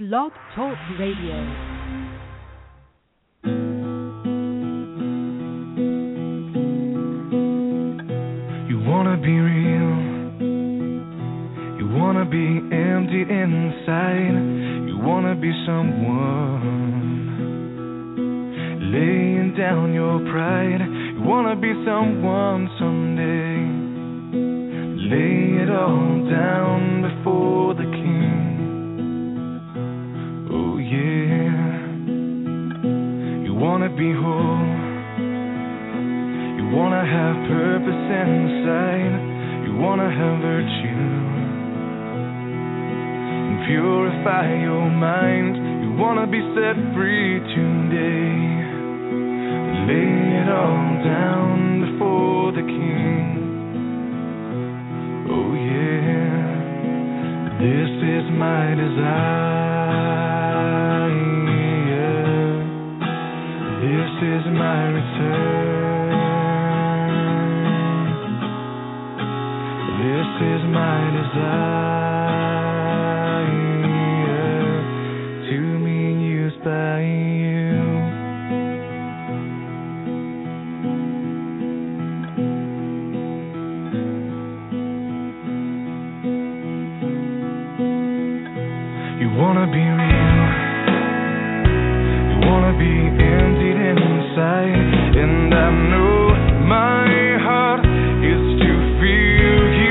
Blog Talk Radio. Wanna be real, you wanna be empty inside, you wanna be someone, laying down your pride, you wanna be someone someday, lay it all down before the King, oh yeah, you wanna be whole, you wanna have purpose inside, you wanna have virtue, and purify your mind, you wanna be set free today, lay it all down before the King, oh yeah, this is my desire, this is my return. This is my desire to be used by you. You wanna be real, you wanna be emptied inside, and I know my heart is to feel you.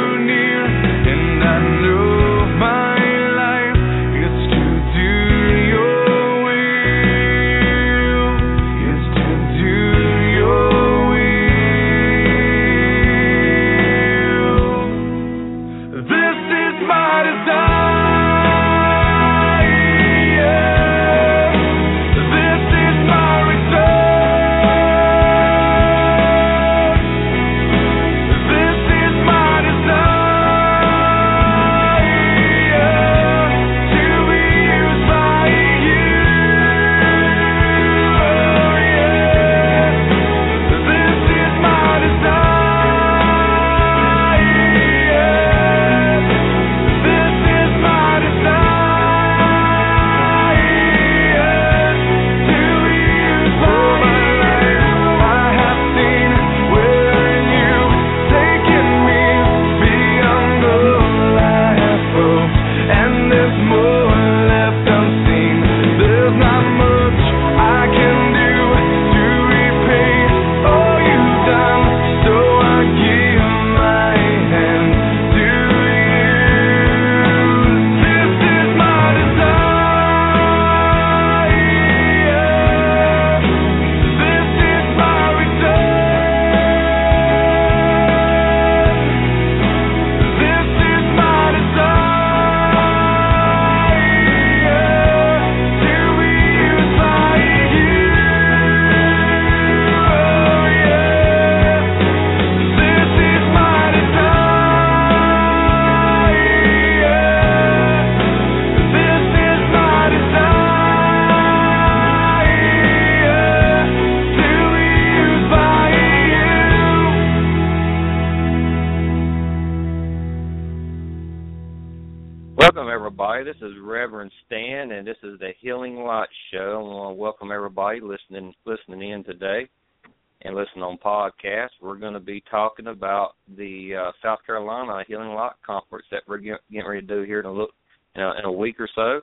This is Reverend Stan, and this is the Healing Light Show. I want to welcome everybody listening in today and listening on podcast. We're going to be talking about the South Carolina Healing Light Conference that we're getting ready to do here in a week or so.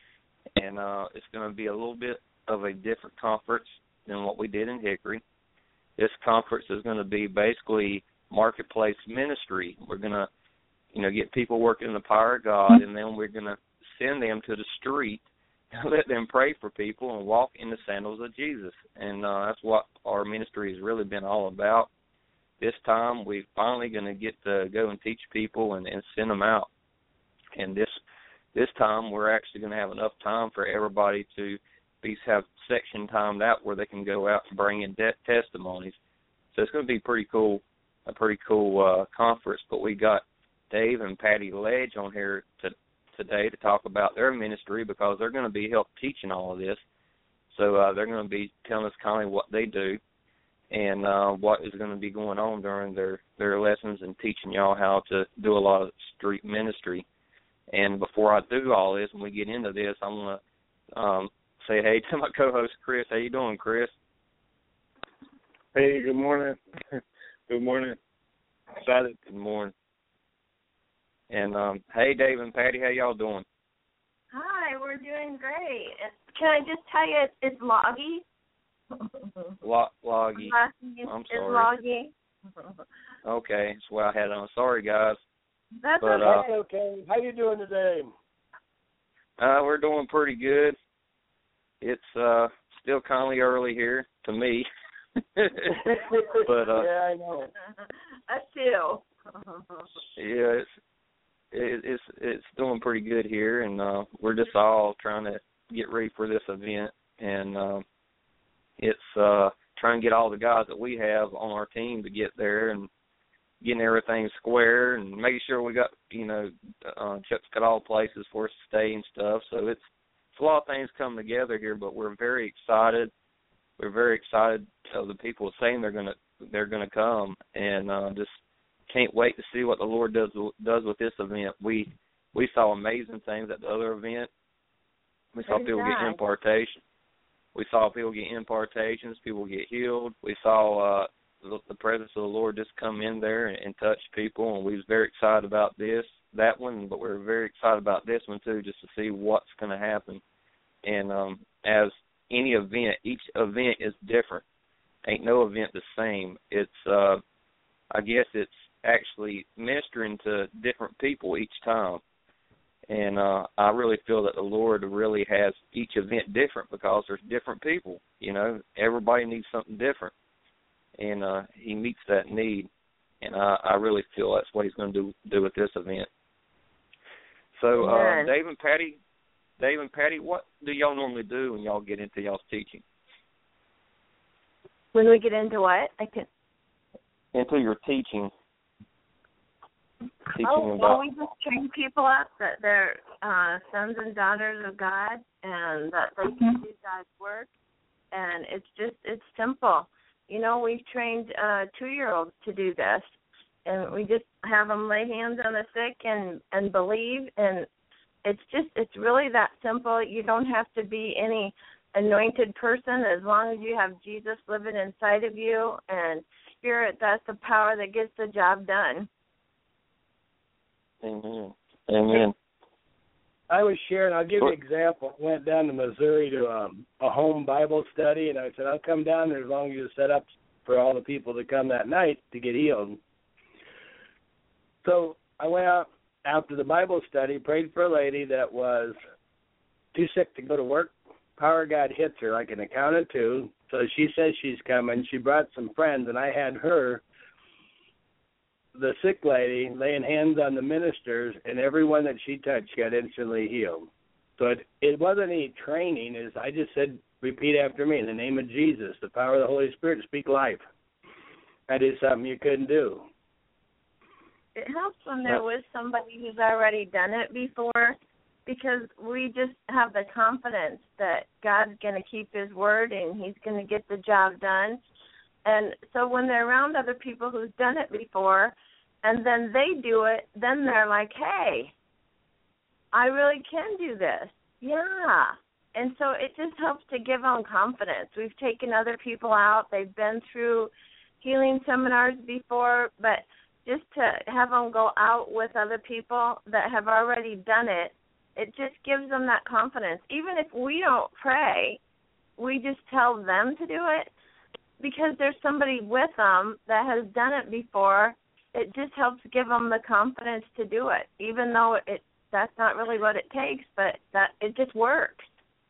And it's going to be a little bit of a different conference than what we did in Hickory. This conference is going to be basically marketplace ministry. We're going to get people working in the power of God, and then we're going to send them to the street and let them pray for people and walk in the sandals of Jesus. And that's what our ministry has really been all about. This time, we're finally going to get to go and teach people and send them out. And this time, we're actually going to have enough time for everybody to have section timed out where they can go out and bring in testimonies. So it's going to be a pretty cool conference. But we got Dave and Patty Ledge on here today to talk about their ministry because they're going to be help teaching all of this. So they're going to be telling us kind of what they do and what is going to be going on during their lessons and teaching y'all how to do a lot of street ministry. And before I do all this, when we get into this, I want to say hey to my co-host, Chris. How you doing, Chris? Hey, good morning. Good morning. Excited. Good morning. And hey, Dave and Patty, how y'all doing? Hi, we're doing great. Can I just tell you, it's Loggy? Loggy. I'm sorry. It's Loggy. Okay, that's what I had on. Sorry, guys. That's okay. How you doing today? We're doing pretty good. It's still kind of early here to me. But yeah, I know. Us too. Yeah, it's doing pretty good here, and we're just all trying to get ready for this event, and it's trying to get all the guys that we have on our team to get there and getting everything square and making sure we got, Chuck's got all places for us to stay and stuff. So it's a lot of things coming together here, but we're very excited. We're very excited of the people saying they're gonna come, and just can't wait to see what the Lord does with this event. We saw amazing things at the other event. We saw people get impartation. We saw people get impartations, people get healed. We saw the presence of the Lord just come in there and touch people, and we was very excited about that one, but we're very excited about this one too, just to see what's going to happen. And as any event, each event is different. Ain't no event the same. It's I guess it's actually ministering to different people each time. And I really feel that the Lord really has each event different because there's different people. Everybody needs something different. And he meets that need. And I really feel that's what he's going to do with this event. So, Dave and Patty, what do y'all normally do when y'all get into y'all's teaching? When we get into what? Into your teaching. Well, we just train people up that they're sons and daughters of God and that they can do God's work. And it's simple. We've trained 2-year-olds to do this. And we just have them lay hands on the sick and believe. And it's really that simple. You don't have to be any anointed person as long as you have Jesus living inside of you. And Spirit, that's the power that gets the job done. Amen. Amen. I was sharing, I'll give you an example. I went down to Missouri to a home Bible study, and I said, I'll come down there as long as you set up for all the people to come that night to get healed. So I went out after the Bible study, prayed for a lady that was too sick to go to work. Power of God hits her like an count of 2. So she says she's coming. She brought some friends, and I had her, the sick lady, laying hands on the ministers, and everyone that she touched got instantly healed. So it wasn't any training. I just said, repeat after me, in the name of Jesus, the power of the Holy Spirit, speak life. That is something you couldn't do. It helps when there was somebody who's already done it before, because we just have the confidence that God's going to keep his word and he's going to get the job done. And so when they're around other people who've done it before and then they do it, then they're like, hey, I really can do this. Yeah. And so it just helps to give them confidence. We've taken other people out. They've been through healing seminars before, but just to have them go out with other people that have already done it, it just gives them that confidence. Even if we don't pray, we just tell them to do it because there's somebody with them that has done it before. It just helps give them the confidence to do it, even though that's not really what it takes, but that it just works.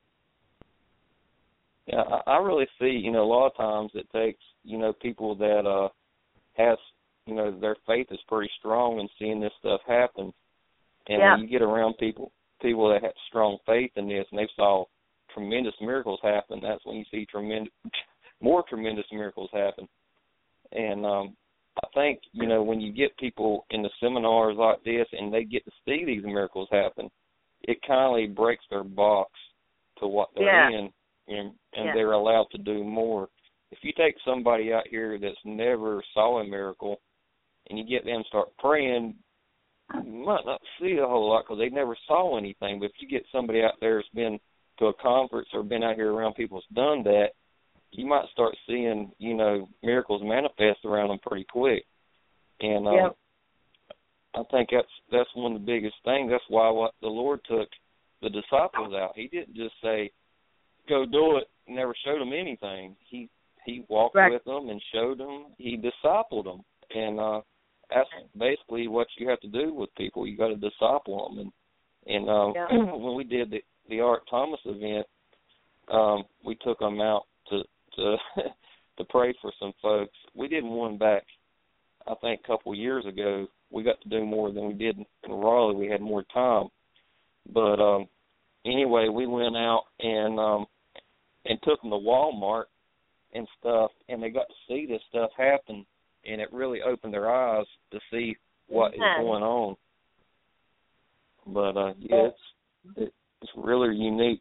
Yeah, I really see, a lot of times it takes, people that has, their faith is pretty strong in seeing this stuff happen. And when you get around people that have strong faith in this and they saw tremendous miracles happen, that's when you see more tremendous miracles happen. And I think, when you get people in the seminars like this and they get to see these miracles happen, it kind of breaks their box to what they're in, and they're allowed to do more. If you take somebody out here that's never saw a miracle and you get them to start praying, you might not see a whole lot because they never saw anything. But if you get somebody out there that's been to a conference or been out here around people that's done that, you might start seeing, miracles manifest around them pretty quick. And I think that's one of the biggest things. That's why the Lord took the disciples out. He didn't just say, go do it, and never showed them anything. He walked with them and showed them. He discipled them. And that's basically what you have to do with people. You got to disciple them. And when we did the Art Thomas event, we took them out to to pray for some folks. We did one back, I think, a couple of years ago. We got to do more than we did in Raleigh. We had more time. But anyway, we went out and took them to Walmart and stuff, and they got to see this stuff happen, and it really opened their eyes to see what is going on. But, it's really unique.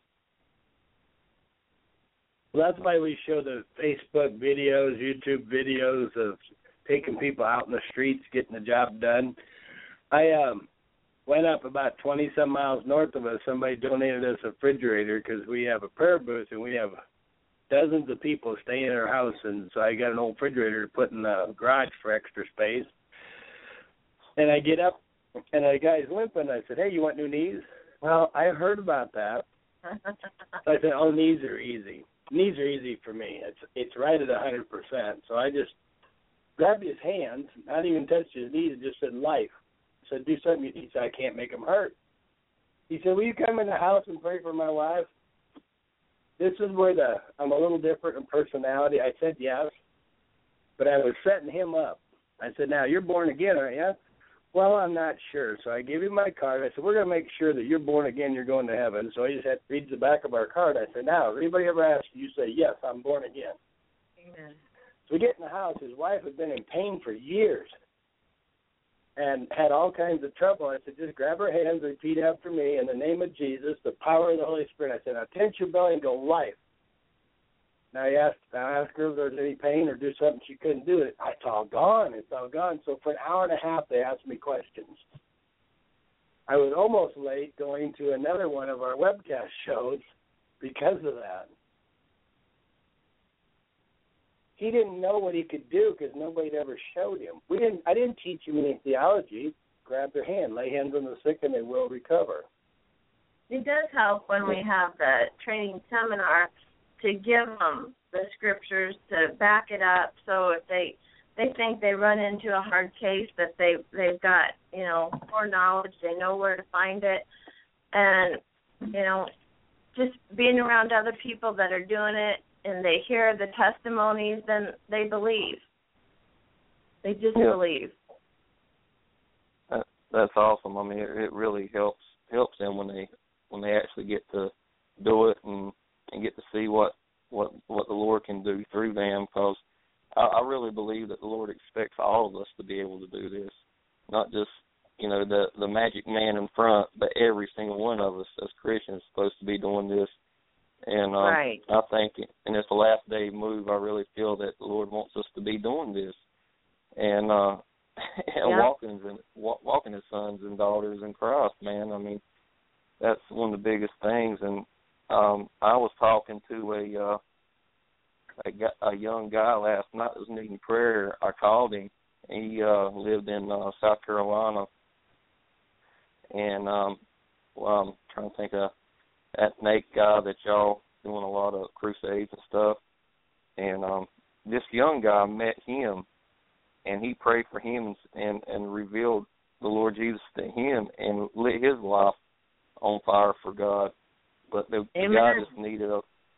Well, that's why we show the Facebook videos, YouTube videos of taking people out in the streets, getting the job done. I went up about 20-some miles north of us. Somebody donated us a refrigerator because we have a prayer booth, and we have dozens of people staying in our house. And so I got an old refrigerator to put in the garage for extra space. And I get up, and the guy's limping. I said, hey, you want new knees? Well, I heard about that. So I said, oh, knees are easy. Knees are easy for me. It's right at 100%. So I just grabbed his hands, not even touched his knees, and just said, life. I said, do something. He said, I can't make them hurt. He said, will you come in the house and pray for my wife? This is where I'm a little different in personality. I said yes, but I was setting him up. I said, now, you're born again, aren't you? Well, I'm not sure. So I gave him my card. I said, we're going to make sure that you're born again, you're going to heaven. So he just had to read the back of our card. I said, now, if anybody ever asks you, you say, yes, I'm born again. Amen. So we get in the house. His wife had been in pain for years and had all kinds of trouble. I said, just grab her hands, repeat after me, in the name of Jesus, the power of the Holy Spirit. I said, now tense your belly and go, life. Now I asked her if there was any pain or do something she couldn't do it. It's all gone. It's all gone. So for an hour and a half, they asked me questions. I was almost late going to another one of our webcast shows because of that. He didn't know what he could do because nobody had ever showed him. I didn't teach him any theology. Grab their hand, lay hands on the sick, and they will recover. It does help when we have the training seminar to give them the scriptures to back it up, so if they think they run into a hard case, that they've got, more knowledge, they know where to find it, and, just being around other people that are doing it and they hear the testimonies, then they believe. They just believe. That's awesome. I mean, it really helps them when they actually get to do it and get to see what the Lord can do through them, because I really believe that the Lord expects all of us to be able to do this, not just, the magic man in front, but every single one of us as Christians is supposed to be doing this. And right. I think in this last day move, I really feel that the Lord wants us to be doing this and walking as sons and daughters in Christ, man. I mean, that's one of the biggest things. And I was talking to a young guy last night that was needing prayer. I called him. He lived in South Carolina. And I'm trying to think of that Nate guy that y'all doing a lot of crusades and stuff. And this young guy met him, and he prayed for him and revealed the Lord Jesus to him and lit his life on fire for God. But the guy just needed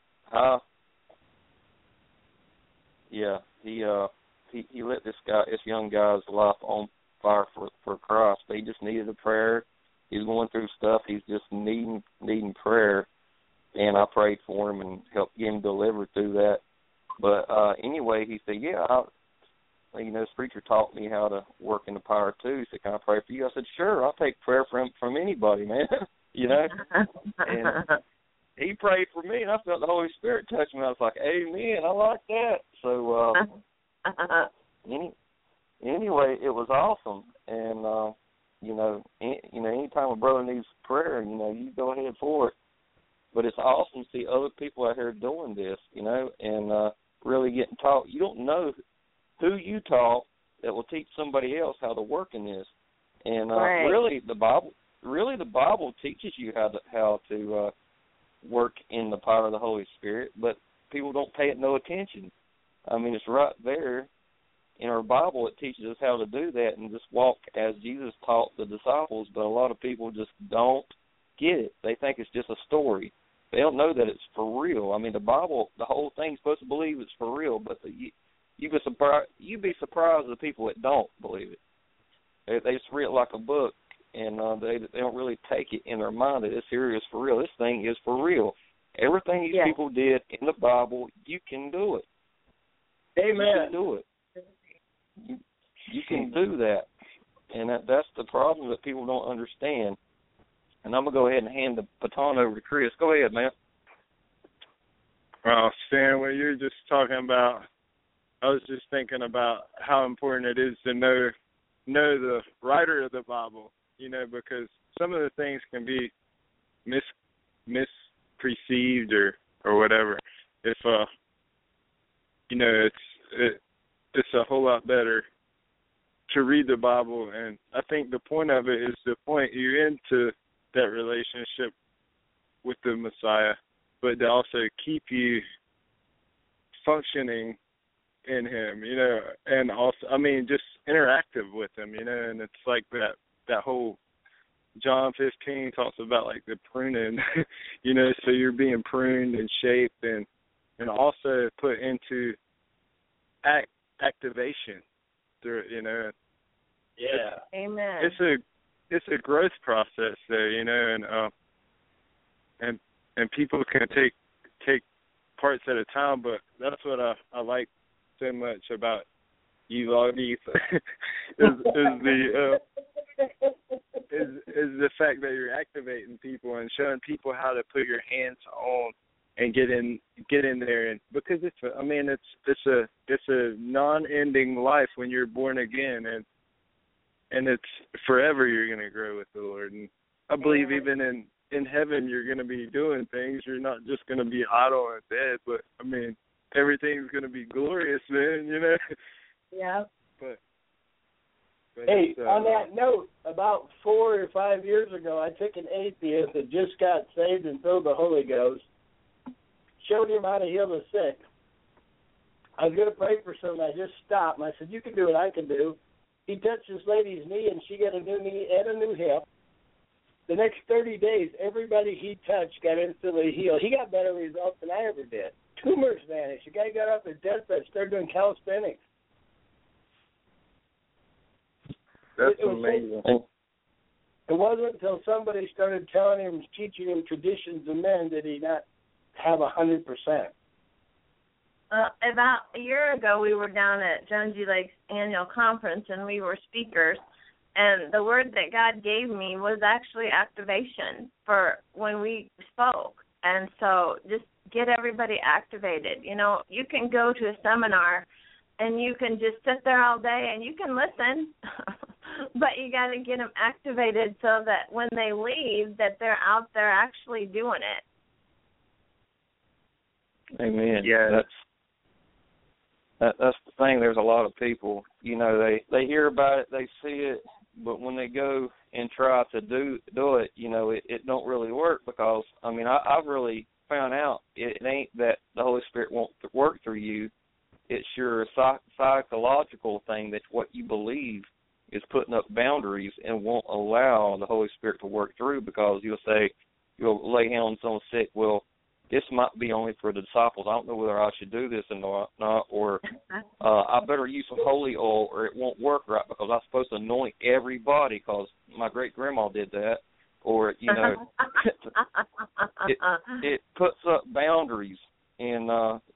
he lit this young guy's life on fire for Christ. But he just needed a prayer. He's going through stuff. He's just needing prayer, and I prayed for him and helped get him delivered through that. But anyway, he said, this preacher taught me how to work in the power too. He said, can I pray for you? I said, sure. I'll take prayer from anybody, man. And he prayed for me, and I felt the Holy Spirit touch me. I was like, amen, I like that. So anyway, it was awesome. And anytime a brother needs prayer, you go ahead for it. But it's awesome to see other people out here doing this, and really getting taught. You don't know who you taught that will teach somebody else how to work in this. And right. really, the Bible teaches you how to work in the power of the Holy Spirit, but people don't pay it no attention. I mean, it's right there in our Bible. It teaches us how to do that and just walk as Jesus taught the disciples, but a lot of people just don't get it. They think it's just a story. They don't know that it's for real. I mean, the Bible, the whole thing's supposed to believe it's for real, but you'd be surprised at the people that don't believe it. They just read it like a book, and they don't really take it in their mind that this here is for real. This thing is for real. Everything these people did in the Bible, you can do it. Amen. You can do it. You can do that. And that's the problem that people don't understand. And I'm going to go ahead and hand the baton over to Chris. Go ahead, man. Well, Stan, what you're just talking about, I was just thinking about how important it is to know the writer of the Bible, because some of the things can be misperceived or whatever. If it's a whole lot better to read the Bible, and I think the point of it is to point you into that relationship with the Messiah, but to also keep you functioning in him, and also, just interactive with him, and it's like that whole John 15 talks about like the pruning, so you're being pruned and shaped and also put into activation through it, Yeah. Amen. It's a growth process there, and people can take parts at a time, but that's what I like so much about you, Loggy, is the fact that you're activating people and showing people how to put your hands on and get in there, and because it's a non-ending life when you're born again, and it's forever you're going to grow with the Lord. And I believe even in heaven you're going to be doing things. You're not just going to be idle and dead, but everything's going to be glorious, man. Yeah. But hey, on that note, about 4 or 5 years ago, I took an atheist that just got saved and filled the Holy Ghost, showed him how to heal the sick. I was going to pray for someone. I just stopped, and I said, you can do what I can do. He touched this lady's knee, and she got a new knee and a new hip. The next 30 days, everybody he touched got instantly healed. He got better results than I ever did. Tumors vanished. The guy got off his deathbed, started doing calisthenics. That's amazing. It wasn't until somebody started telling him, teaching him traditions of men, did he not have 100%. About a year ago, we were down at Jonesy Lake's annual conference, and we were speakers. And the word that God gave me was actually activation for when we spoke. And so just get everybody activated. You can go to a seminar, and you can just sit there all day, and you can listen. But you got to get them activated so that when they leave, that they're out there actually doing it. Amen. Yeah. That's the thing. There's a lot of people, they hear about it, they see it, but when they go and try to do it, it don't really work because, I've really found out it ain't that the Holy Spirit won't work through you. It's your psychological thing that's what you believe is putting up boundaries and won't allow the Holy Spirit to work through because you'll lay hands on sick. Well, this might be only for the disciples. I don't know whether I should do this or not, or I better use some holy oil or it won't work right because I'm supposed to anoint everybody because my great-grandma did that. Or, it puts up boundaries. And,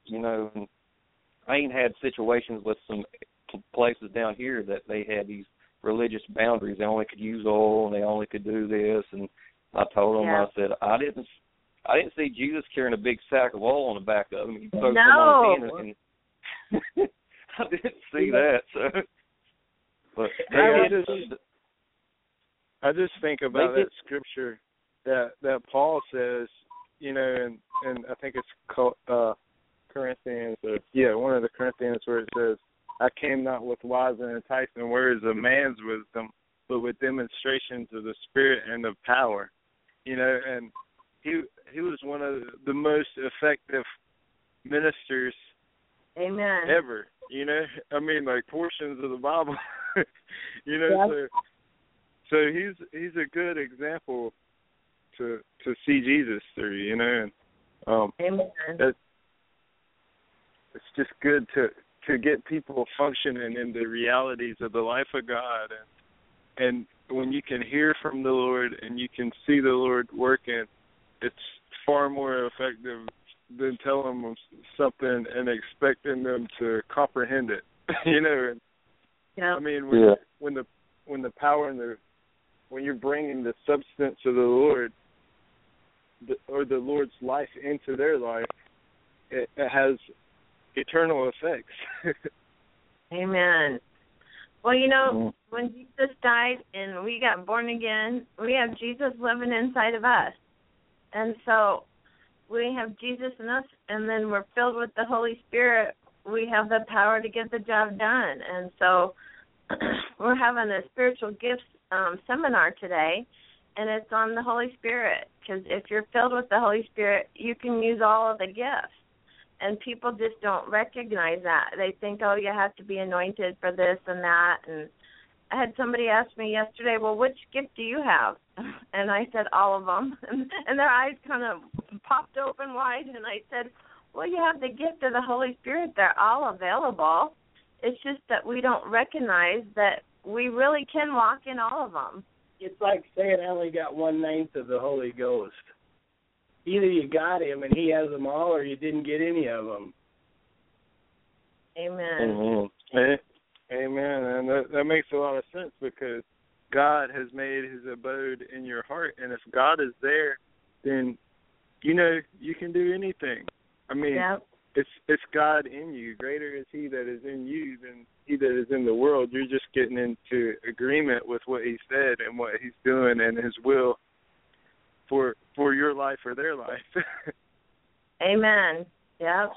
I ain't had situations with some places down here that they had these religious boundaries. They only could use oil and they only could do this. And I told them, I said, I didn't see Jesus carrying a big sack of oil on the back of him. He poked them on his hand and I didn't see that. So, but I just think about that scripture that Paul says, you know, and I think it's called Corinthians, one of the Corinthians, where it says, I came not with wise and enticing words of man's wisdom, but with demonstrations of the Spirit and of power. You know, and he was one of the most effective ministers Amen. ever. You know, I mean, like portions of the Bible. You know, yep. so he's a good example to see Jesus through. You know, and Amen. It's just good to get people functioning in the realities of the life of God, and when you can hear from the Lord and you can see the Lord working, it's far more effective than telling them something and expecting them to comprehend it. You know, yeah. I mean, when the power and when you're bringing the substance of the Lord or the Lord's life into their life, it has eternal effects. Amen. Well, you know, when Jesus died and we got born again, we have Jesus living inside of us. And so we have Jesus in us, and then we're filled with the Holy Spirit. We have the power to get the job done. And so we're having a spiritual gifts seminar today, and it's on the Holy Spirit, because if you're filled with the Holy Spirit, you can use all of the gifts. And people just don't recognize that. They think, oh, you have to be anointed for this and that. And I had somebody ask me yesterday, well, which gift do you have? And I said, all of them. And their eyes kind of popped open wide. And I said, well, you have the gift of the Holy Spirit. They're all available. It's just that we don't recognize that we really can walk in all of them. It's like saying I only got 1/9 of the Holy Ghost. Either you got him and he has them all, or you didn't get any of them. Amen. Amen. And that makes a lot of sense, because God has made his abode in your heart. And if God is there, then, you know, you can do anything. I mean, it's God in you. Greater is he that is in you than he that is in the world. You're just getting into agreement with what he said and what he's doing and his will for your life or their life. Amen. Yep.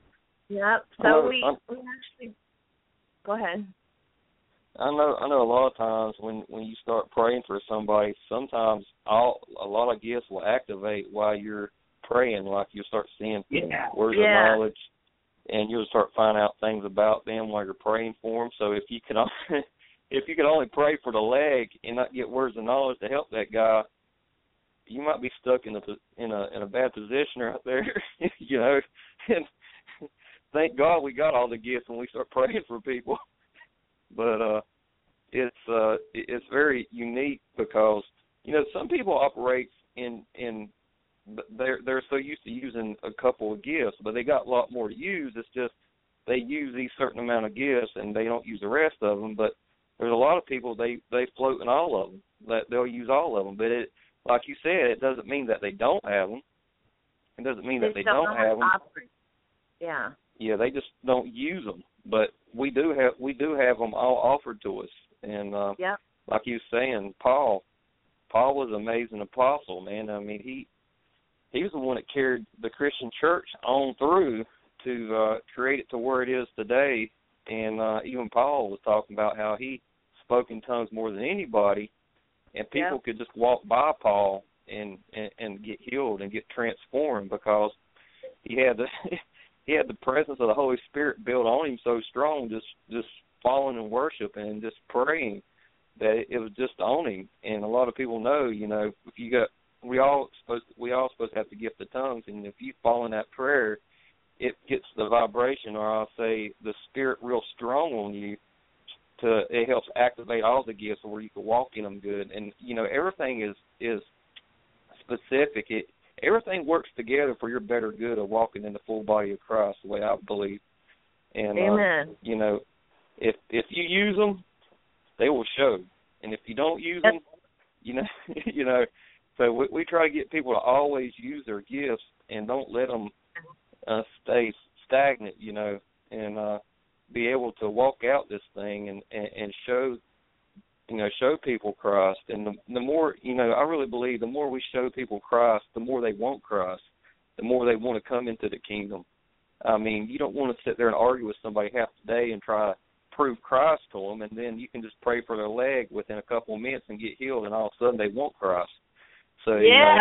So we actually go ahead. I know a lot of times when you start praying for somebody, sometimes a lot of gifts will activate while you're praying. Like you'll start seeing words of knowledge, and you'll start finding out things about them while you're praying for them. So if you can only pray for the leg and not get words of knowledge to help that guy, you might be stuck in a bad position right there, you know. And thank God we got all the gifts when we start praying for people. But it's very unique, because you know some people operate in they're so used to using a couple of gifts, but they got a lot more to use. It's just they use these certain amount of gifts and they don't use the rest of them. But there's a lot of people they float in all of them. That they'll use all of them, but it. Like you said, it doesn't mean that they don't have them. It doesn't mean that they don't have them. Yeah. Yeah, they just don't use them. But we do have them all offered to us. And like you were saying, Paul was an amazing apostle, man. I mean, he was the one that carried the Christian church on through to create it to where it is today. And even Paul was talking about how he spoke in tongues more than anybody. And people could just walk by Paul and get healed and get transformed, because he had the presence of the Holy Spirit built on him so strong, just falling in worship and just praying, that it was just on him. And a lot of people know, you know, if we all supposed to have the gift of tongues, and if you fall in that prayer, it gets the vibration, or I'll say the Spirit, real strong on you. It helps activate all the gifts where you can walk in them good. And, you know, everything is specific. Everything works together for your better good of walking in the full body of Christ, the way I believe. And, Amen. You know, if you use them, they will show. And if you don't use them, you know, so we try to get people to always use their gifts and don't let them stay stagnant, you know, and be able to walk out this thing and show show people Christ. And the more, I really believe the more we show people Christ, the more they want Christ, the more they want to come into the kingdom. I mean, you don't want to sit there and argue with somebody half the day and try to prove Christ to them, and then you can just pray for their leg within a couple of minutes and get healed, and all of a sudden they want Christ. So, yeah.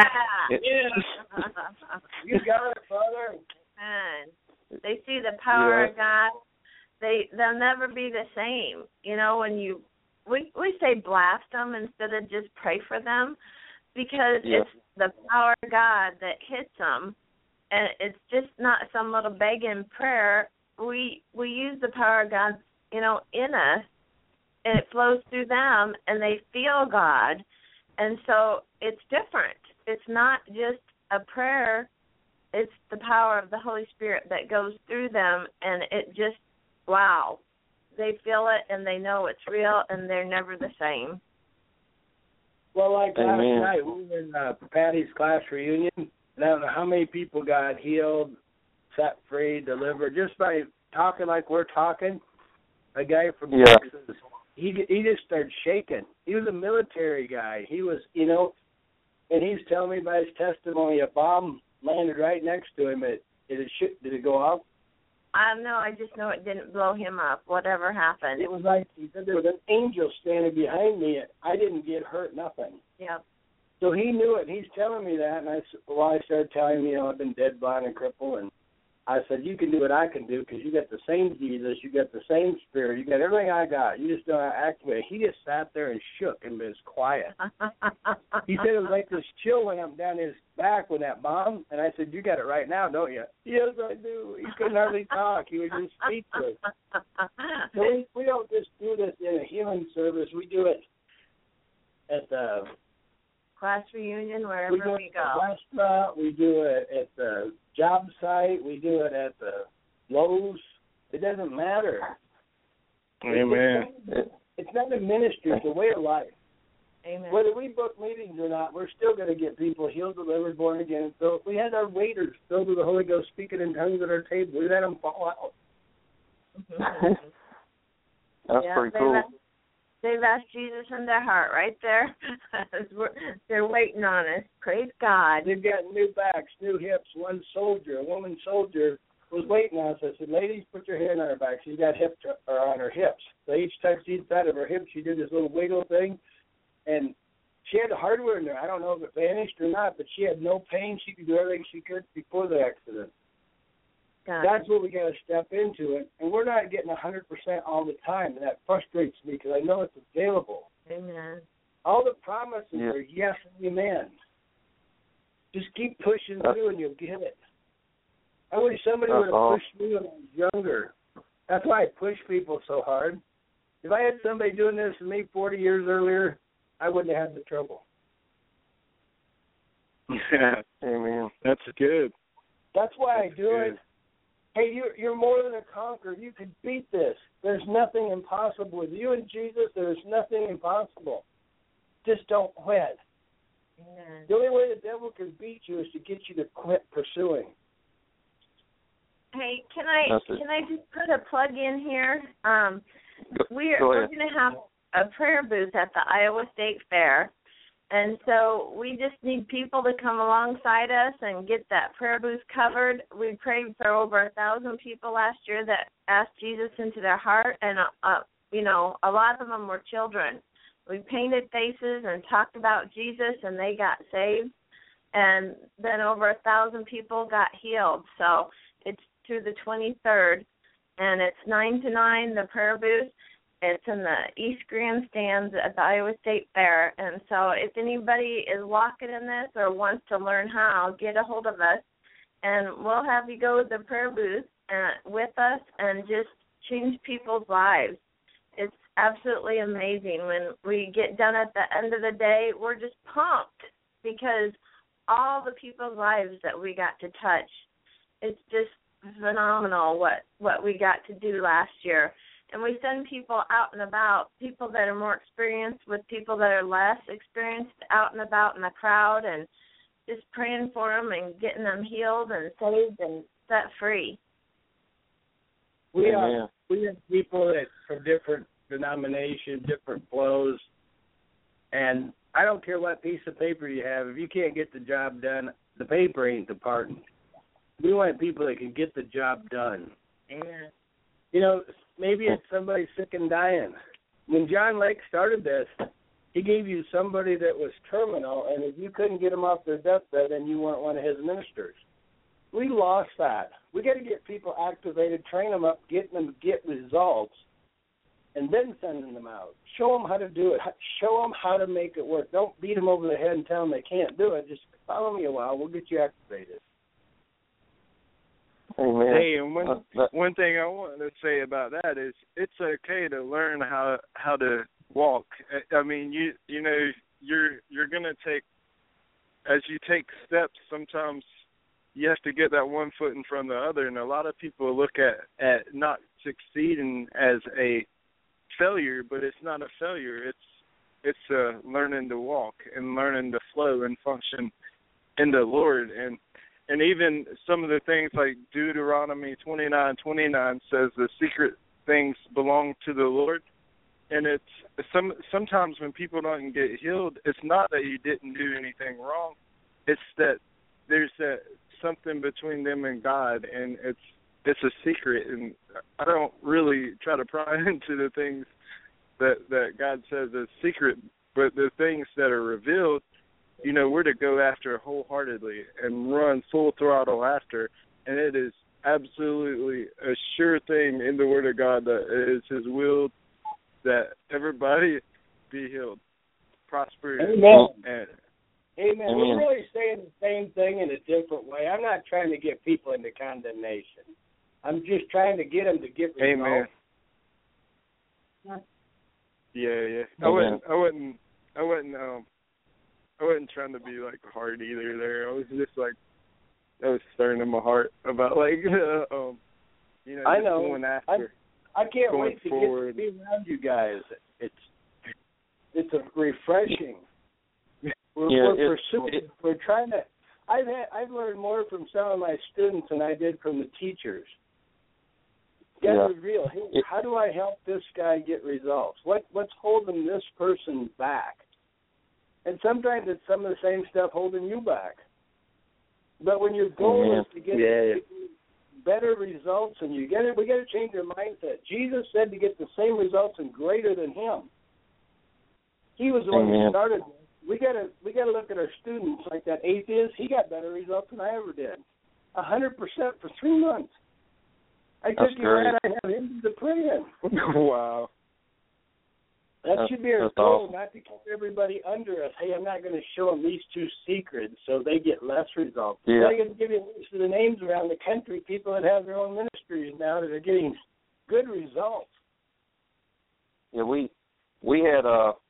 You got it, Father. Man, they see the power of God. They'll never be the same. When we say blast them instead of just pray for them, because it's the power of God that hits them, and it's just not some little begging prayer. We use the power of God, in us, and it flows through them, and they feel God, and so it's different. It's not just a prayer. It's the power of the Holy Spirit that goes through them, and it just, wow. They feel it, and they know it's real, and they're never the same. Well, like last night, we were in Patty's class reunion, and I don't know how many people got healed, set free, delivered, just by talking like we're talking. A guy from Texas, he just started shaking. He was a military guy. He was, and he's telling me by his testimony, a bomb landed right next to him. Did it go off? No, I just know it didn't blow him up, whatever happened. It was like, he said there was an angel standing behind me. I didn't get hurt, nothing. Yep. So he knew it. He's telling me that, and I started telling him, I've been dead, blind, and crippled, and I said, you can do what I can do because you got the same Jesus, you got the same Spirit, you got everything I got. You just don't activate. He just sat there and shook and was quiet. He said it was like this chill went up down his back with that bomb, and I said, you got it right now, don't you? Yes, I do. He couldn't hardly talk. He was just speechless. So we don't just do this in a healing service. We do it at the class reunion, wherever we go. At the restaurant, we do it at the job site, we do it at the Lowe's. It doesn't matter. Amen. It's not a ministry, it's a way of life. Amen. Whether we book meetings or not, we're still going to get people healed, delivered, born again. So if we had our waiters filled with the Holy Ghost speaking in tongues at our table, we let them fall out. That's pretty cool. They've asked Jesus in their heart right there. They're waiting on us. Praise God. They've got new backs, new hips. A woman soldier, was waiting on us. I said, ladies, put your hand on her back. She's got on her hips. So each touched each side of her hips. She did this little wiggle thing. And she had the hardware in there. I don't know if it vanished or not, but she had no pain. She could do everything she could before the accident. That's what we got to step into it. And we're not getting 100% all the time, and that frustrates me because I know it's available. Amen. All the promises are yes and amen. Just keep pushing through and you'll get it. I wish somebody would have pushed me when I was younger. That's why I push people so hard. If I had somebody doing this to me 40 years earlier, I wouldn't have had the trouble. Yeah. Amen. That's good. That's why I do it. Hey, you're more than a conqueror. You can beat this. There's nothing impossible. With you and Jesus, there's nothing impossible. Just don't quit. Amen. The only way the devil can beat you is to get you to quit pursuing. Hey, can I just put a plug in here? We're going to have a prayer booth at the Iowa State Fair. And so we just need people to come alongside us and get that prayer booth covered. We prayed for over 1,000 people last year that asked Jesus into their heart, and, a lot of them were children. We painted faces and talked about Jesus, and they got saved. And then over 1,000 people got healed. So it's through the 23rd, and it's 9 to 9, the prayer booth. It's in the East Grandstands at the Iowa State Fair. And so if anybody is walking in this or wants to learn how, get a hold of us, and we'll have you go to the prayer booth with us and just change people's lives. It's absolutely amazing. When we get done at the end of the day, we're just pumped because all the people's lives that we got to touch, it's just phenomenal what we got to do last year. And we send people out and about, people that are more experienced with people that are less experienced, out and about in the crowd, and just praying for them and getting them healed and saved and set free. We have people that from different denominations, different flows, And I don't care what piece of paper you have. If you can't get the job done, the paper ain't the part. We want people that can get the job done. Amen. You know, maybe it's somebody sick and dying. When John Lake started this, he gave you somebody that was terminal, and if you couldn't get them off their deathbed, then you weren't one of his ministers. We lost that. We got to get people activated, train them up, get them to get results, and then sending them out. Show them how to do it. Show them how to make it work. Don't beat them over the head and tell them they can't do it. Just follow me a while. We'll get you activated. Amen. Hey, and one thing I want to say about that is it's okay to learn how to walk. I mean, you know, you're going to take, as you take steps, sometimes you have to get that one foot in front of the other, and a lot of people look at not succeeding as a failure, but it's not a failure. It's learning to walk and learning to flow and function in the Lord. And even some of the things like Deuteronomy 29:29 says the secret things belong to the Lord. And it's sometimes when people don't get healed, it's not that you didn't do anything wrong. It's that there's something between them and God, and it's a secret. And I don't really try to pry into the things that God says is secret, but the things that are revealed, you know, we're to go after wholeheartedly and run full throttle after. And it is absolutely a sure thing in the Word of God that it is His will that everybody be healed, prosper. Amen. And Amen. We're really saying the same thing in a different way. I'm not trying to get people into condemnation. I'm just trying to get them to get results. Amen. Yeah. I wasn't trying to be like hard either. There, I was just like, I was stirring in my heart about like, you know, I know. Going after. I can't going wait to forward. get to be around you guys. It's a refreshing. We're pursuing. We're trying to. I've learned more from some of my students than I did from the teachers. Get real. Hey, how do I help this guy get results? What's holding this person back? And sometimes it's some of the same stuff holding you back. But when your goal is to get better results, and we got to change our mindset. Jesus said to get the same results and greater than Him. He was the one who started. We got to look at our students like that atheist. He got better results than I ever did. 100% for 3 months. I took him out. I had him to pray in. Wow. That should be our goal, not to keep everybody under us. Hey, I'm not going to show them these 2 secrets so they get less results. Yeah. I can give you a list of the names around the country, people that have their own ministries now that are getting good results. Yeah, we had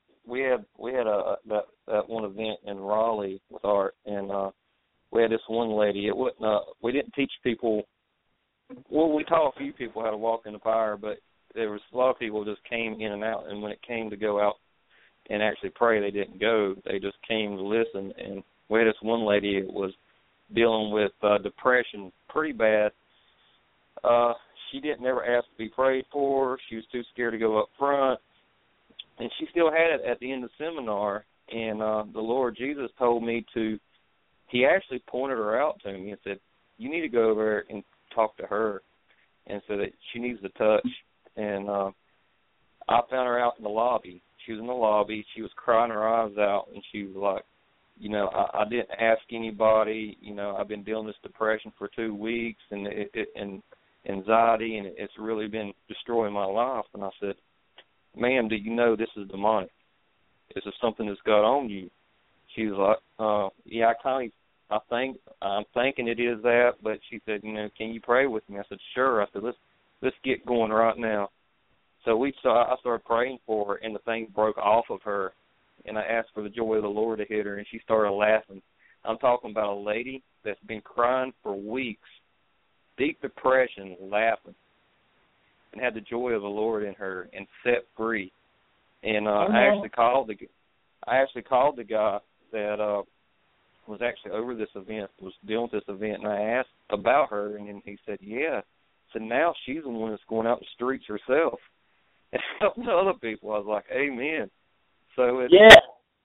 that one event in Raleigh with Art, and we had this one lady. It wasn't we didn't teach people. Well, we taught a few people how to walk in the fire, but there was a lot of people just came in and out, and when it came to go out and actually pray, they didn't go. They just came to listen. And we had this one lady that was dealing with depression pretty bad. She didn't ever ask to be prayed for. She was too scared to go up front. And she still had it at the end of the seminar. And the Lord Jesus told me He actually pointed her out to me and said, you need to go over there and talk to her, and so that she needs the touch. And I found her out in the lobby. She was in the lobby. She was crying her eyes out, and she was like, you know, I didn't ask anybody. You know, I've been dealing with this depression for 2 weeks and anxiety, and it's really been destroying my life. And I said, ma'am, do you know this is demonic? Is this something that's got on you? She was like, yeah, I'm thinking it is that, but she said, you know, can you pray with me? I said, sure. I said, let's get going right now. So I started praying for her, and the thing broke off of her, and I asked for the joy of the Lord to hit her, and she started laughing. I'm talking about a lady that's been crying for weeks, deep depression, laughing, and had the joy of the Lord in her and set free. And I actually called the guy that was actually over this event, was dealing with this event, and I asked about her, and then he said, yeah. So now she's the one that's going out the streets herself and helping other people. I was like, amen. So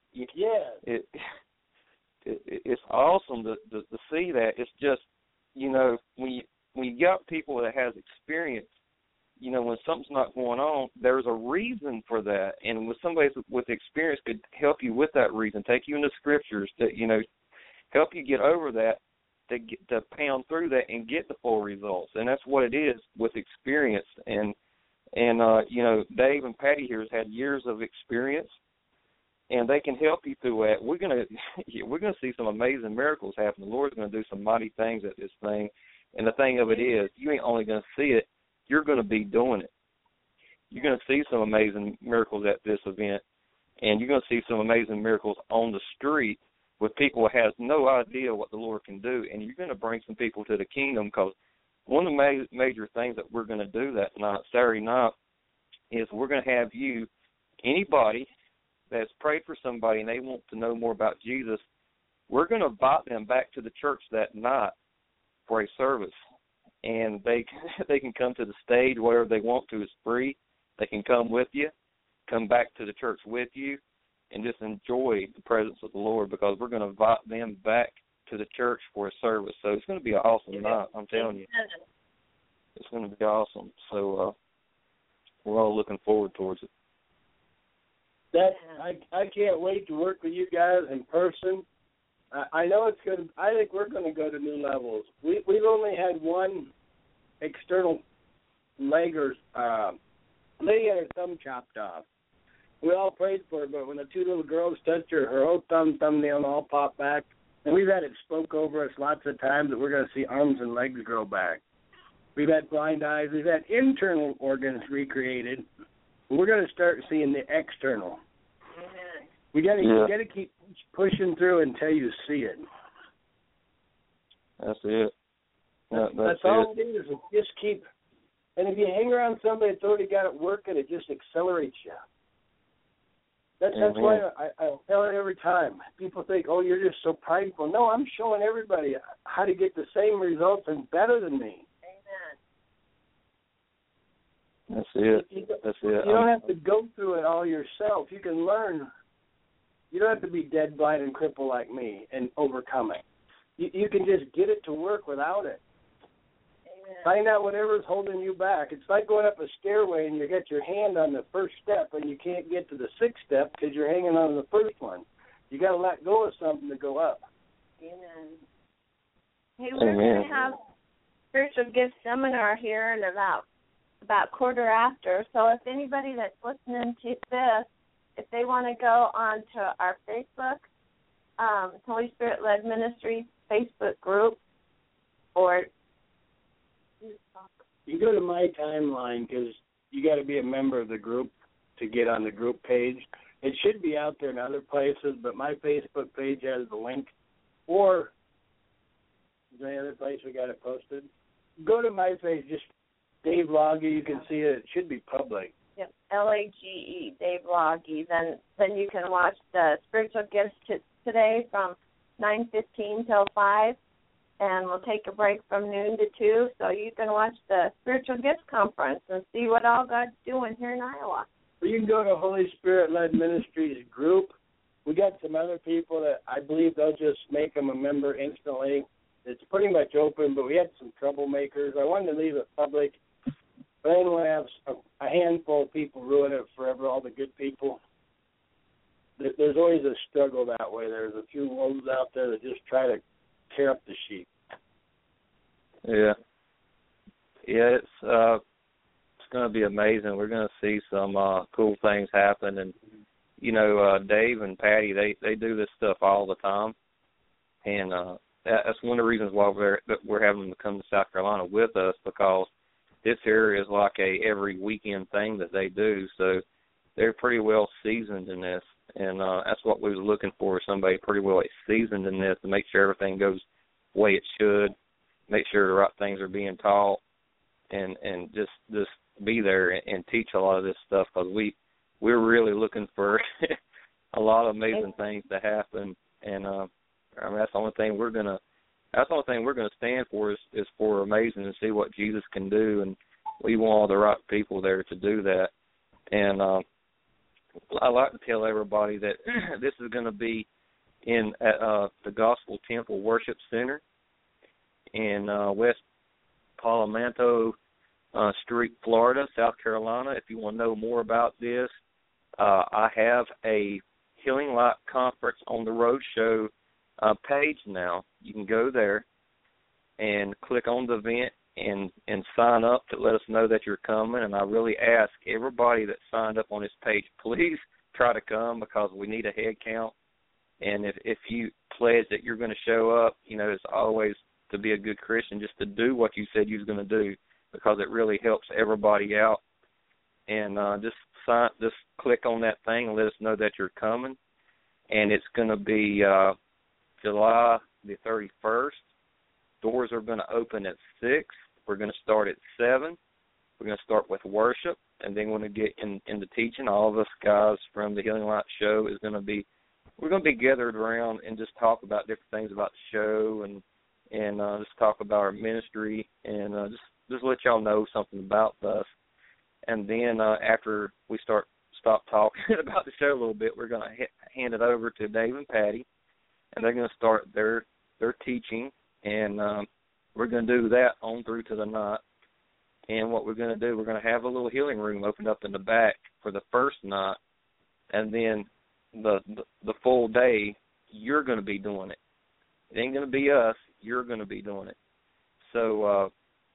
It's awesome to see that. It's just, when you got people that has experience, when something's not going on, there's a reason for that. And with somebody with experience could help you with that reason, take you into scriptures to, help you get over that, to pound through that and get the full results. And that's what it is with experience. And Dave and Patty here has had years of experience, and they can help you through that. We're gonna see some amazing miracles happen. The Lord's gonna do some mighty things at this thing. And the thing of it is, you ain't only gonna see it, you're gonna be doing it. You're gonna see some amazing miracles at this event, and you're gonna see some amazing miracles on the street with people who has no idea what the Lord can do, and you're gonna bring some people to the kingdom, because one of the major things that we're gonna do that night, Saturday night, is we're gonna have you, anybody that's prayed for somebody and they want to know more about Jesus, we're going to invite them back to the church that night for a service. And they can come to the stage, whatever they want to. It's free. They can come with you, come back to the church with you, and just enjoy the presence of the Lord, because we're going to invite them back to the church for a service. So it's going to be an awesome night, I'm telling you. It's going to be awesome. So we're all looking forward towards it. I can't wait to work with you guys in person. I know it's good. I think we're going to go to new levels. We've only had one external leg or lady had her thumb chopped off. We all prayed for her, but when the two little girls touched her, her whole thumbnail all popped back. And we've had it spoke over us lots of times that we're going to see arms and legs grow back. We've had blind eyes. We've had internal organs recreated. We're going to start seeing the external. Amen. We got to keep pushing through until you see it. That's it. That's all it is. Just keep. And if you hang around somebody that's already got it working, it just accelerates you. That's why I tell it every time. People think, "Oh, you're just so prideful." No, I'm showing everybody how to get the same results and better than me. That's it. You don't have to go through it all yourself. You can learn. You don't have to be dead, blind, and crippled like me and overcome it. You can just get it to work without it. Amen. Find out whatever's holding you back. It's like going up a stairway and you get your hand on the first step and you can't get to the sixth step because you're hanging on the first one. You got to let go of something to go up. Amen. Hey, we're going to have spiritual gift seminar here in about quarter after. So if anybody that's listening to this, if they want to go on to our Facebook, Holy Spirit Led Ministries Facebook group, or you go to my timeline, because you got to be a member of the group to get on the group page. It should be out there in other places, but my Facebook page has the link. Or is there any other place we got it posted? Go to my page, just Dave Logge, you can see it. It should be public. Yep, Lage, Dave Logge. Then you can watch the spiritual gifts today from 9:15 till 5, and we'll take a break from noon to 2, so you can watch the spiritual gifts conference and see what all God's doing here in Iowa. Well, you can go to Holy Spirit Led Ministries group. We got some other people that I believe they'll just make them a member instantly. It's pretty much open, but we had some troublemakers. I wanted to leave it public. But I didn't want to have a handful of people ruin it forever, all the good people. There's always a struggle that way. There's a few wolves out there that just try to tear up the sheep. Yeah. Yeah, it's going to be amazing. We're going to see some cool things happen. And, Dave and Patty, they do this stuff all the time. And that's one of the reasons why we're having them to come to South Carolina with us, because this area is like a every weekend thing that they do, so they're pretty well seasoned in this, and that's what we were looking for, somebody pretty well seasoned in this to make sure everything goes the way it should, make sure the right things are being taught, and just be there and teach a lot of this stuff, because we're really looking for a lot of amazing things to happen, and that's the only thing we're gonna stand for is for amazing and see what Jesus can do, and we want all the right people there to do that. And I like to tell everybody that this is going to be in the Gospel Temple Worship Center in West Palmetto Street, Florida, South Carolina. If you want to know more about this, I have a Healing Light Conference on the Roadshow page now. You can go there and click on the event and sign up to let us know that you're coming. And I really ask everybody that signed up on this page, please try to come, because we need a head count. And if you pledge that you're going to show up, it's always to be a good Christian, just to do what you said you was going to do, because it really helps everybody out. And just click on that thing and let us know that you're coming. And it's going to be July the 31st. Doors are going to open at 6. We're going to start at 7. We're going to start with worship, and then we're going to get into teaching. All of us guys from the Healing Light Show we're going to be gathered around and just talk about different things about the show and just talk about our ministry and just let y'all know something about us. And then after we stop talking about the show a little bit, we're going to hand it over to Dave and Patty, and they're going to start their teaching, and we're going to do that on through to the night. And what we're going to do, we're going to have a little healing room opened up in the back for the first night, and then the full day, you're going to be doing it. It ain't going to be us. You're going to be doing it. So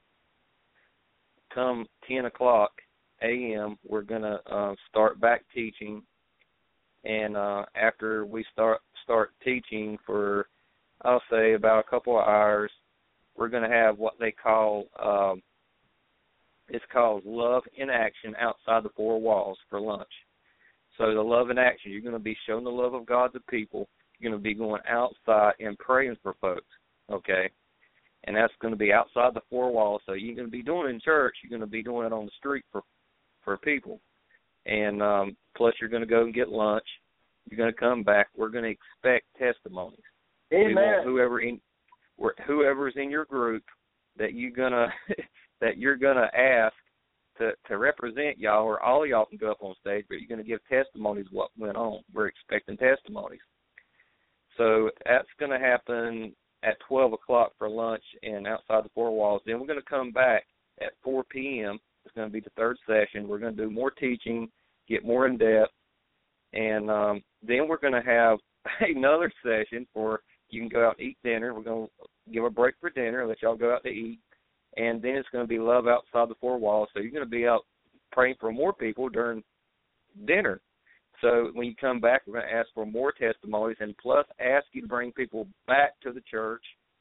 come 10 o'clock a.m., we're going to start back teaching. And after we start teaching for, I'll say, about a couple of hours, we're going to have what they call, it's called Love in Action outside the four walls for lunch. So the love in action, you're going to be showing the love of God to people. You're going to be going outside and praying for folks, okay? And that's going to be outside the four walls. So you're going to be doing it in church. You're going to be doing it on the street for people. And plus you're going to go and get lunch. You're going to come back. We're going to expect testimonies. Amen. We want whoever's in your group that you're gonna ask to represent y'all, or all of y'all can go up on stage, but you're going to give testimonies of what went on. We're expecting testimonies. So that's going to happen at 12 o'clock for lunch and outside the four walls. Then we're going to come back at 4 p.m. It's going to be the third session. We're going to do more teaching, get more in depth, and then we're going to have another session for you can go out and eat dinner. We're going to give a break for dinner, let y'all go out to eat. And then it's going to be love outside the four walls. So you're going to be out praying for more people during dinner. So when you come back, we're going to ask for more testimonies, and plus ask you to bring people back to the church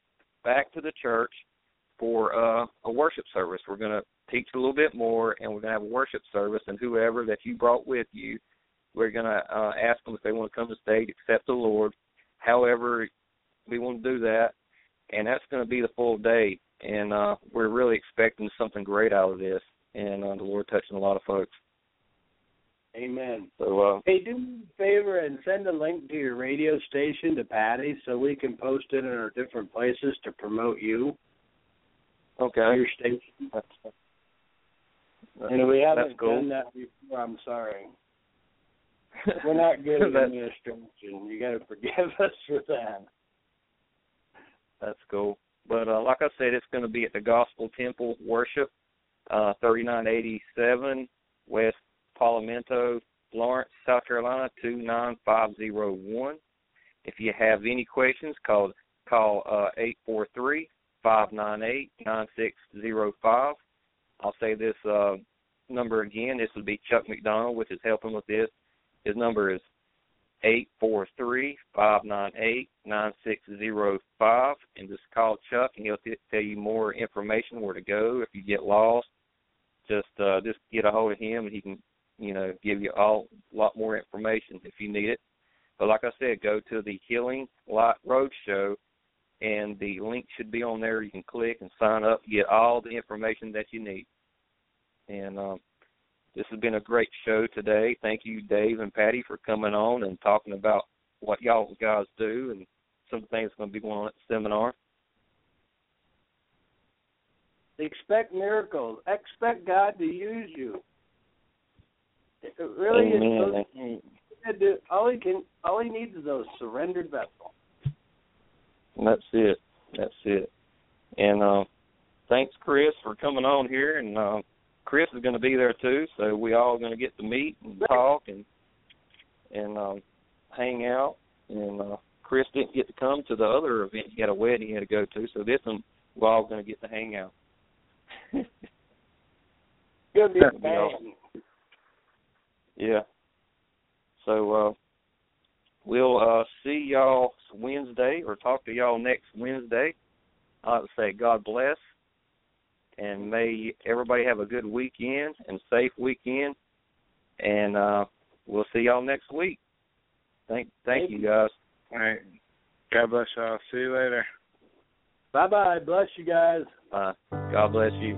for a worship service. We're going to teach a little bit more, and we're going to have a worship service. And whoever that you brought with you, we're going to ask them if they want to come to the stage, accept the Lord. However, we want to do that, and that's going to be the full day. And we're really expecting something great out of this, and the Lord touching a lot of folks. Amen. So, hey, do me a favor and send a link to your radio station to Patty so we can post it in our different places to promote you. Okay. Your station. And if we haven't cool. done that before, I'm sorry. We're not good at administration. You got to forgive us for that. That's cool. But like I said, it's going to be at the Gospel Temple Worship, 3987 West Palmetto, Florence, South Carolina, 29501. If you have any questions, call 843-598-9605. I'll say this number again. This would be Chuck McDonald, which is helping with this. His number is 843-598-9605, and just call Chuck, and he'll tell you more information, where to go. If you get lost, just get a hold of him, and he can, give you a lot more information if you need it. But like I said, go to the Healing Light Roadshow, and the link should be on there. You can click and sign up, get all the information that you need. And this has been a great show today. Thank you, Dave and Patty, for coming on and talking about what y'all guys do and some of the things that's going to be going on at the seminar. Expect miracles. Expect God to use you. It really Amen. is. All he needs is those surrendered vessels. That's it. And thanks, Chris, for coming on here. And Chris is going to be there too, so we all going to get to meet and talk and hang out. And Chris didn't get to come to the other event. He had a wedding he had to go to, so this one we're all going to get to hang out. Good to be awesome. Yeah. So we'll see y'all Wednesday, or talk to y'all next Wednesday. I would say God bless, and may everybody have a good weekend and safe weekend. And we'll see y'all next week. Thank you, guys. All right. God bless y'all. See you later. Bye-bye. Bless you guys. Bye. God bless you.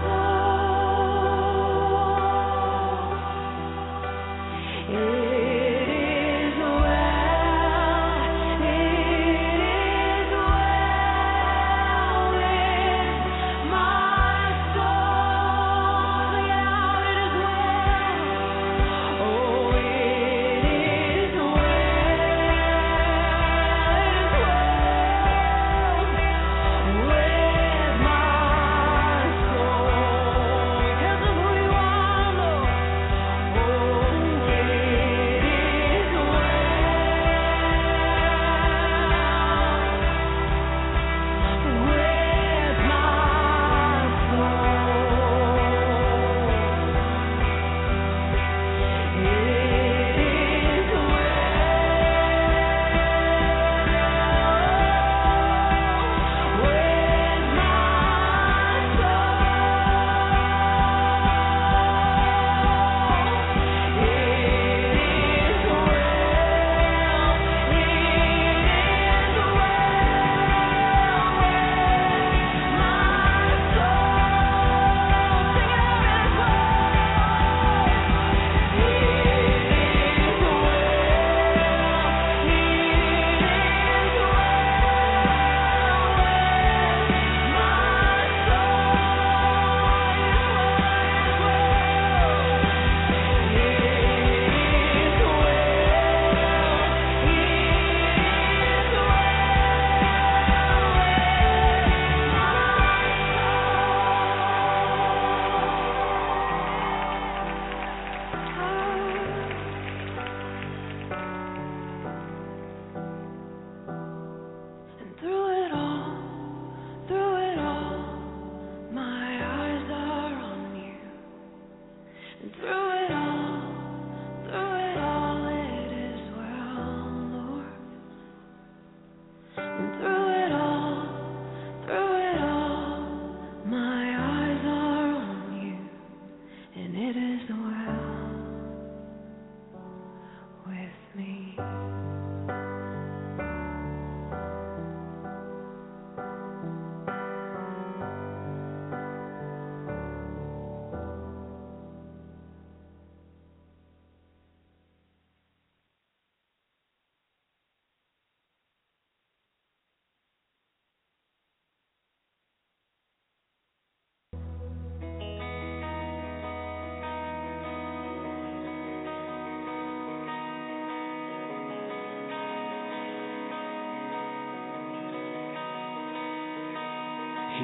Yeah.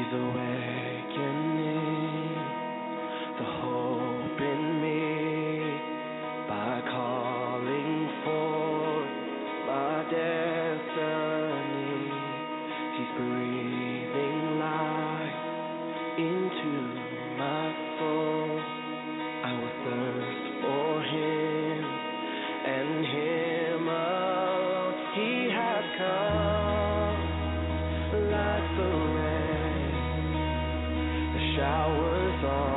He's awakening the hope in me by calling forth my destiny. He's breathing life into my soul. I will thirst for Him and Him alone. He has come like the rain, the showers on